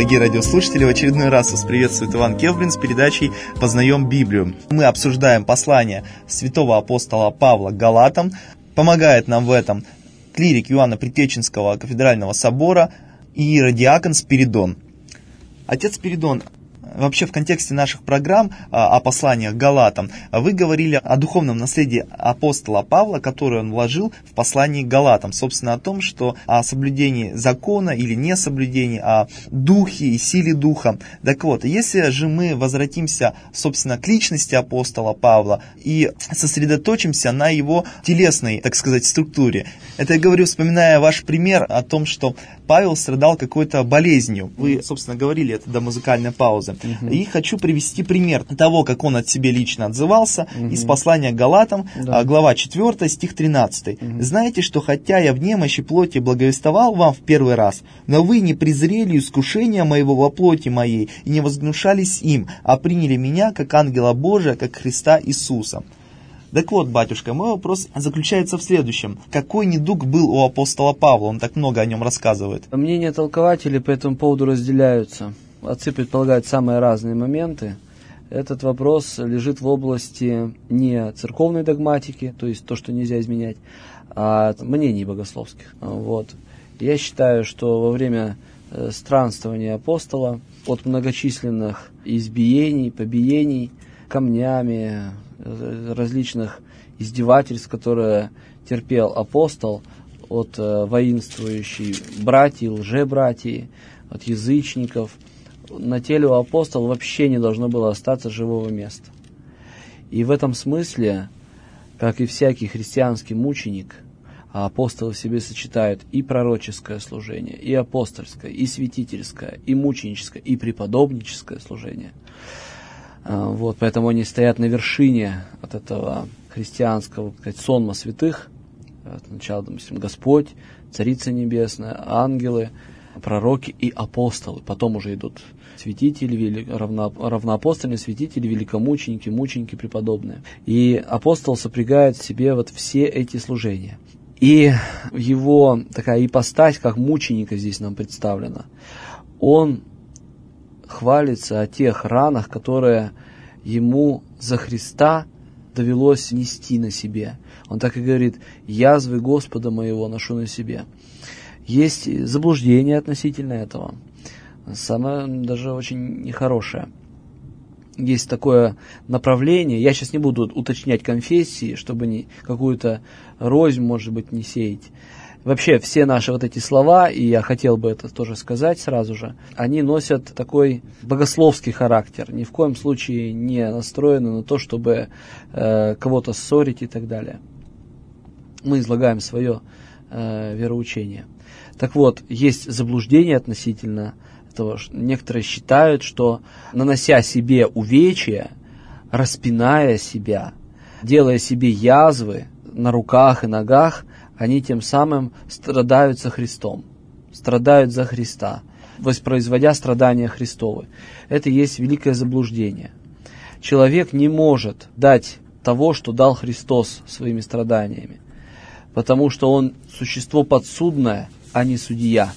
Дорогие радиослушатели, в очередной раз вас приветствует Иван Кевлин с передачей «Познаем Библию». Мы обсуждаем послание святого апостола Павла к Галатам. Помогает нам в этом клирик Иоанна Предтеченского кафедрального собора иеродиакон Спиридон. Отец Спиридон, вообще в контексте наших программ о посланиях к Галатам вы говорили о духовном наследии апостола Павла, которое он вложил в послание к Галатам. Собственно, о том, что о соблюдении закона или несоблюдении, о духе и силе духа. Так вот, если же мы возвратимся, собственно, к личности апостола Павла и сосредоточимся на его телесной, так сказать, структуре. Это я говорю, вспоминая ваш пример о том, что Павел страдал какой-то болезнью. Вы, собственно, говорили это до музыкальной паузы. И хочу привести пример того, как он от себя лично отзывался из послания к Галатам, глава 4, стих 13. «Знаете, что хотя я в немощи плоти благовествовал вам в первый раз, но вы не презрели искушения моего во плоти моей и не возгнушались им, а приняли меня как ангела Божия, как Христа Иисуса». Так вот, батюшка, мой вопрос заключается в следующем. Какой недуг был у апостола Павла? Он так много о нем рассказывает. Мнения толкователей по этому поводу разделяются. Отцы предполагают самые разные моменты. Этот вопрос лежит в области не церковной догматики, то есть то, что нельзя изменять, а мнений богословских. Вот. Я считаю, что во время странствования апостола от многочисленных избиений, побиений камнями, различных издевательств, которые терпел апостол от воинствующей братьев, лжебратьев, от язычников, на теле у апостола вообще не должно было остаться живого места. И в этом смысле, как и всякий христианский мученик, апостолы в себе сочетают и пророческое служение, и апостольское, и святительское, и мученическое, и преподобническое служение. Вот, поэтому они стоят на вершине от этого христианского, так сказать, сонма святых. Сначала, допустим, Господь, Царица Небесная, ангелы, пророки и апостолы. Потом уже идут святители, равноапостольные святители, великомученики, мученики преподобные. И апостол сопрягает в себе вот все эти служения. И его такая ипостась, как мученика здесь нам представлена, он хвалится о тех ранах, которые ему за Христа довелось нести на себе. Он так и говорит: «Язвы Господа моего ношу на себе». Есть заблуждение относительно этого, самое даже очень нехорошее. Есть такое направление, я сейчас не буду уточнять конфессии, чтобы какую-то рознь, может быть, не сеять. Вообще, все наши вот эти слова, и я хотел бы это тоже сказать сразу же, они носят такой богословский характер, ни в коем случае не настроены на то, чтобы кого-то ссорить и так далее. Мы излагаем свое вероучение. Так вот, есть заблуждение относительно этого. Некоторые считают, что, нанося себе увечья, распиная себя, делая себе язвы на руках и ногах, они тем самым страдают со Христом, страдают за Христа, воспроизводя страдания Христовы. Это и есть великое заблуждение. Человек не может дать того, что дал Христос своими страданиями, потому что он существо подсудное, а не судья.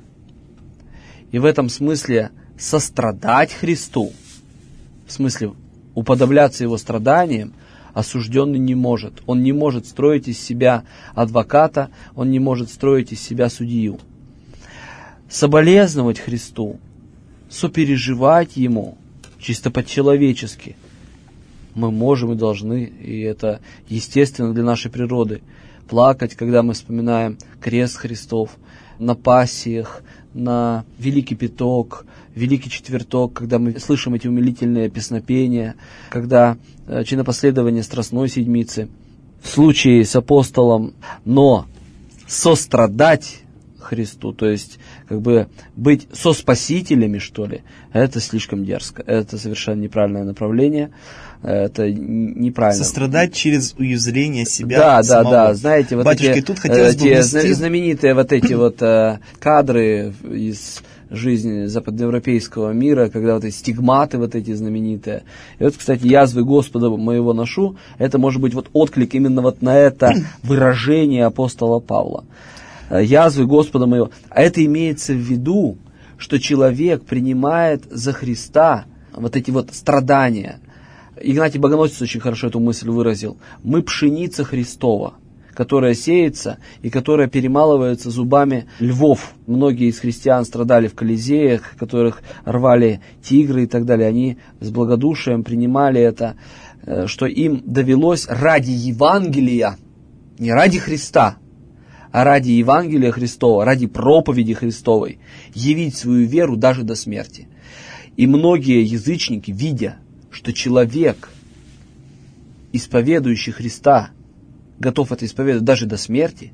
И в этом смысле сострадать Христу, в смысле уподобляться Его страданиям, осужденный не может. Он не может строить из себя адвоката, он не может строить из себя судью. Соболезновать Христу, сопереживать Ему, чисто по-человечески, мы можем и должны, и это естественно для нашей природы. Плакать, когда мы вспоминаем крест Христов, на пассиях, на Великий Пяток, Великий Четверток, когда мы слышим эти умилительные песнопения, когда чинопоследование Страстной Седмицы. В случае с апостолом, но сострадать Христу, то есть как бы быть соспасителями, что ли, это слишком дерзко, это совершенно неправильное направление, это неправильно. Сострадать через уязвление себя самого. Да, знаете, вот батюшка, эти, тут хотелось бы знаменитые вот эти вот кадры из жизни западноевропейского мира, когда вот эти стигматы вот эти знаменитые. И вот, кстати, язвы Господа моего ношу, это может быть вот отклик именно вот на это выражение апостола Павла. Язвы Господа моего. А это имеется в виду, что человек принимает за Христа вот эти вот страдания. Игнатий Богоносец очень хорошо эту мысль выразил. Мы пшеница Христова, которая сеется и которая перемалывается зубами львов. Многие из христиан страдали в Колизеях, которых рвали тигры и так далее. Они с благодушием принимали это, что им довелось ради Евангелия, не ради Христа, а ради Евангелия Христова, ради проповеди Христовой, явить свою веру даже до смерти. И многие язычники, видя, что человек, исповедующий Христа, готов это исповедовать даже до смерти,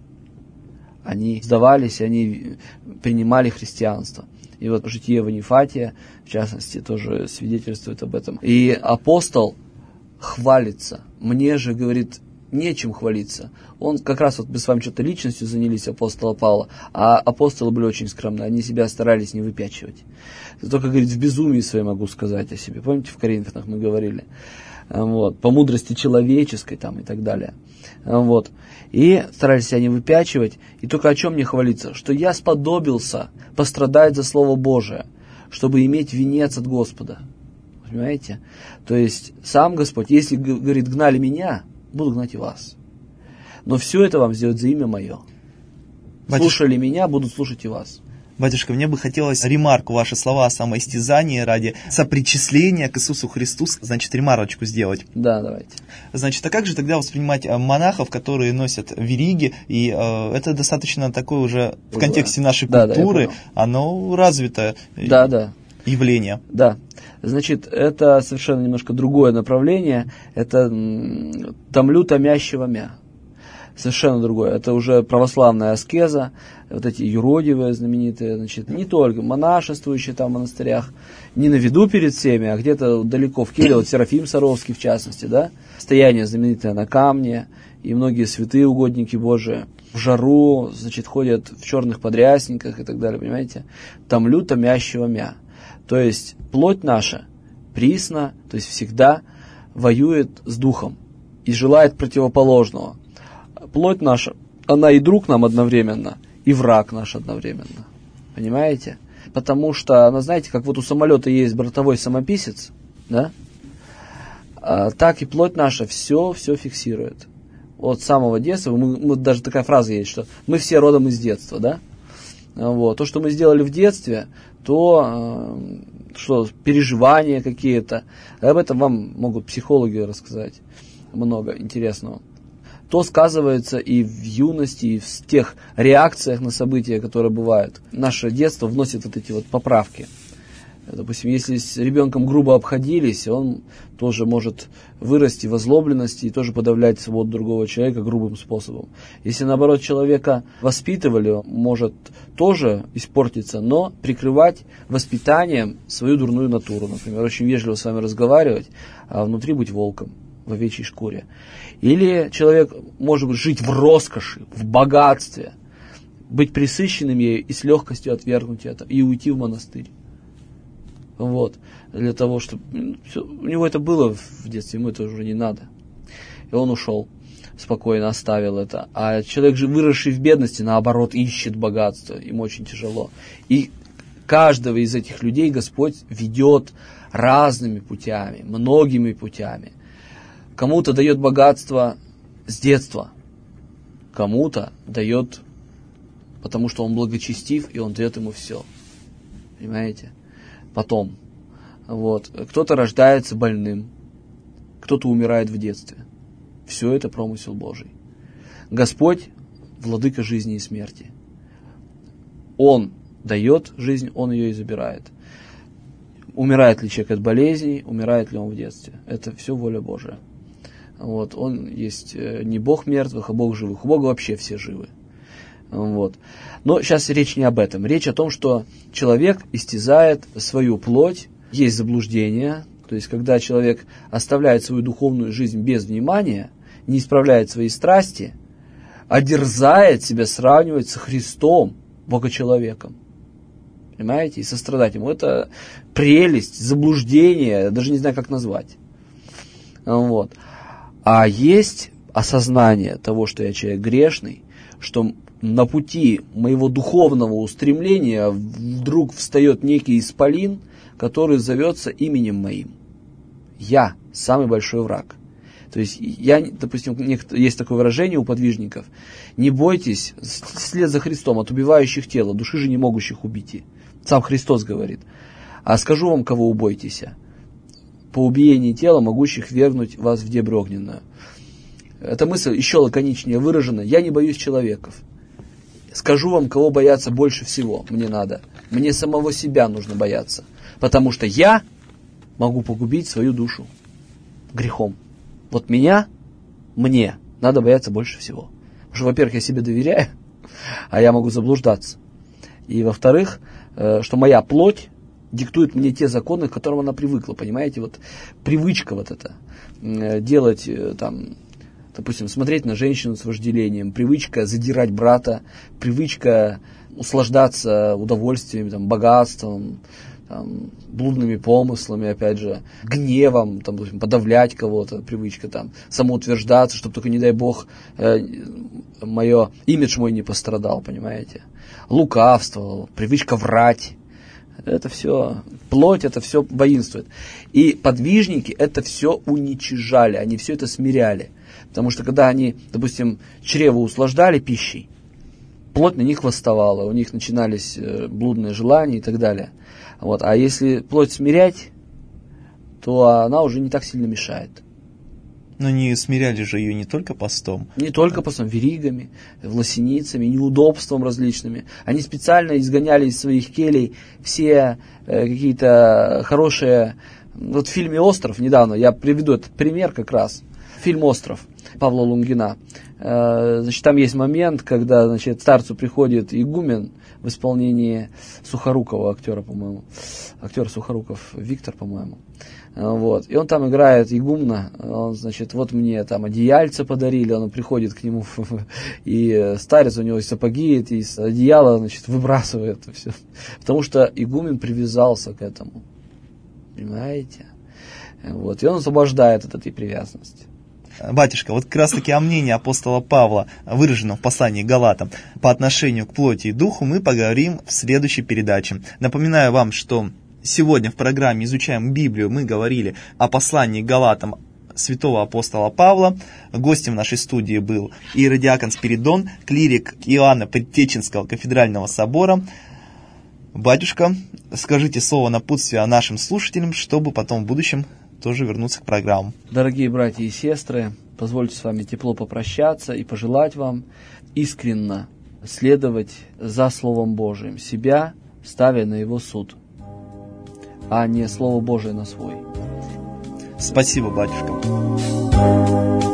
они сдавались, они принимали христианство. И вот житие Ванифатия, в частности, тоже свидетельствует об этом. И апостол хвалится. Мне же, говорит, нечем хвалиться. Он как раз, вот мы с вами что-то личностью занялись апостола Павла, а апостолы были очень скромны, они себя старались не выпячивать. Только, говорит, в безумии своей могу сказать о себе. Помните, в Коринфянах мы говорили? Вот, по мудрости человеческой там и так далее. Вот. И старались себя не выпячивать. И только о чем мне хвалиться? Что я сподобился пострадать за Слово Божие, чтобы иметь венец от Господа. Понимаете? То есть сам Господь, если, говорит, гнали меня, буду гнать и вас. Но все это вам сделать за имя мое. Слушали меня, будут слушать и вас. Батюшка, мне бы хотелось ремарку, ваши слова о самоистязании ради сопричисления к Иисусу Христу, значит, ремарочку сделать. Да, давайте. Значит, а как же тогда воспринимать монахов, которые носят вериги, и это достаточно такое уже в контексте нашей культуры, оно развитое явление. Да, значит, это совершенно немножко другое направление, это томлю томящего мя. Совершенно другое. Это уже православная аскеза, вот эти юродивые знаменитые, значит, не только монашествующие там в монастырях, не на виду перед всеми, а где-то далеко в Киеве, вот Серафим Саровский в частности, да, стояние знаменитое на камне, и многие святые угодники Божии в жару, значит, ходят в черных подрясниках и так далее, понимаете? Томлю томящего мя. То есть плоть наша присно, то есть всегда воюет с духом и желает противоположного. Плоть наша, она и друг нам одновременно, и враг наш одновременно. Понимаете? Потому что, она, знаете, как вот у самолета есть бортовой самописец, да? Так и плоть наша все что от самого детства, мы даже такая фраза есть, что мы все родом из детства, да? Вот. То, что мы сделали в детстве, то, что переживания какие-то, об этом вам могут психологи рассказать много интересного. То сказывается и в юности, и в тех реакциях на события, которые бывают. Наше детство вносит вот эти вот поправки. Допустим, если с ребенком грубо обходились, он тоже может вырасти в озлобленности и тоже подавлять свободу другого человека грубым способом. Если, наоборот, человека воспитывали, может тоже испортиться, но прикрывать воспитанием свою дурную натуру. Например, очень вежливо с вами разговаривать, а внутри быть волком в овечьей шкуре. Или человек может жить в роскоши, в богатстве, быть пресыщенным ею и с легкостью отвергнуть это, и уйти в монастырь. Вот. Для того, чтобы... У него это было в детстве, ему это уже не надо. И он ушел, спокойно оставил это. А человек же, выросший в бедности, наоборот, ищет богатство. Ему очень тяжело. И каждого из этих людей Господь ведет разными путями, многими путями. Кому-то дает богатство с детства, кому-то дает, потому что он благочестив, и он дает ему все. Понимаете? Потом. Вот. Кто-то рождается больным, кто-то умирает в детстве. Все это промысел Божий. Господь – владыка жизни и смерти. Он дает жизнь, Он ее и забирает. Умирает ли человек от болезней, умирает ли он в детстве. Это все воля Божия. Вот. Он есть не Бог мертвых, а Бог живых. У Бога вообще все живы. Вот. Но сейчас речь не об этом. Речь о том, что человек истязает свою плоть. Есть заблуждение. То есть, когда человек оставляет свою духовную жизнь без внимания, не исправляет свои страсти, а дерзает себя сравнивать со Христом, Богочеловеком. Понимаете? И сострадать ему. Это прелесть, заблуждение, даже не знаю, как назвать. Вот. А есть осознание того, что я человек грешный, что на пути моего духовного устремления вдруг встает некий исполин, который зовется именем моим. Я самый большой враг. То есть, допустим, есть такое выражение у подвижников: не бойтесь вслед за Христом от убивающих тела, души же не могущих убить. Сам Христос говорит. А скажу вам, кого убойтесь: по убиении тела, могущих вергнуть вас в дебрь огненную. Эта мысль еще лаконичнее выражена: я не боюсь человеков. Скажу вам, кого бояться больше всего мне надо. Мне самого себя нужно бояться. Потому что я могу погубить свою душу грехом. Вот мне надо бояться больше всего. Потому что, во-первых, я себе доверяю, а я могу заблуждаться. И, во-вторых, что моя плоть диктует мне те законы, к которым она привыкла. Понимаете, вот привычка вот эта. Делать там, допустим, смотреть на женщину с вожделением, привычка задирать брата, привычка услаждаться удовольствием, там, богатством, там, блудными помыслами, опять же, гневом, там, допустим, подавлять кого-то, привычка там, самоутверждаться, чтобы только, не дай Бог, имидж мой не пострадал, понимаете. Лукавство, привычка врать. Это все, плоть, это все воинствует. И подвижники это все уничижали, они все это смиряли. Потому что когда они, допустим, чрево услаждали пищей, плоть на них восставала, у них начинались блудные желания и так далее. Вот. А если плоть смирять, то она уже не так сильно мешает. Но не смиряли же ее не только постом. Не только постом, веригами, власеницами, неудобством различными. Они специально изгоняли из своих келей все какие-то хорошие... Вот в фильме «Остров» недавно, я приведу этот пример как раз. Фильм «Остров» Павла Лунгина. Значит, там есть момент, когда, значит, старцу приходит игумен в исполнении Сухорукова, актера, по-моему. Актер Сухоруков, Виктор, по-моему. Вот. И он там играет игумна. Он, значит, вот мне там одеяльце подарили. Он приходит к нему, и старец, у него и сапоги, и из одеяла, значит, выбрасывает это все. Потому что игумен привязался к этому. Понимаете? Вот. И он освобождает от этой привязанности. Батюшка, вот как раз таки о мнении апостола Павла, выраженном в послании к Галатам, по отношению к плоти и духу, мы поговорим в следующей передаче. Напоминаю вам, что сегодня в программе «Изучаем Библию» мы говорили о послании к Галатам святого апостола Павла. Гостем нашей студии был иеродиакон Спиридон, клирик Иоанна Предтеченского кафедрального собора. Батюшка, скажите слово напутствия нашим слушателям, чтобы потом в будущем тоже вернуться к программам. Дорогие братья и сестры, позвольте с вами тепло попрощаться и пожелать вам искренно следовать за Словом Божиим, себя ставя на Его суд, а не Слово Божие на свой. Спасибо, батюшка.